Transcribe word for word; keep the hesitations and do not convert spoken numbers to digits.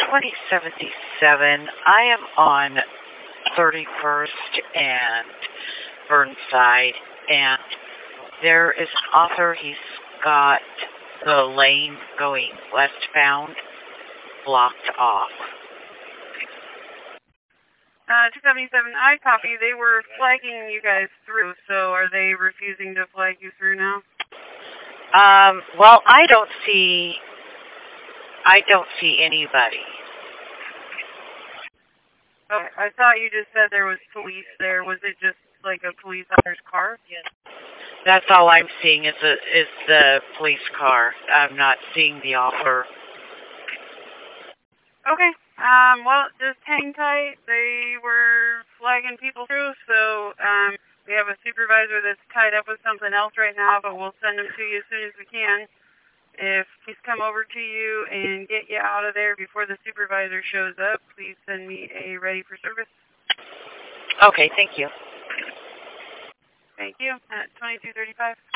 twenty seventy-seven. I am on thirty-first and Burnside, and there is an author. He's got the lane going westbound blocked off. Uh, two seventy-seven, I copy. They were flagging you guys through, so are they refusing to flag you through now? Um, well, I don't see, I don't see anybody. Okay, I thought you just said there was police there. Was it just like a police officer's car? Yes. That's all I'm seeing is the, is the police car. I'm not seeing the officer. Okay. Um, well, just hang tight. They were flagging people through, so um, we have a supervisor that's tied up with something else right now, but we'll send him to you as soon as we can. If he's come over to you and get you out of there before the supervisor shows up, please send me a ready for service. Okay, thank you. Thank you. At twenty-two thirty-five.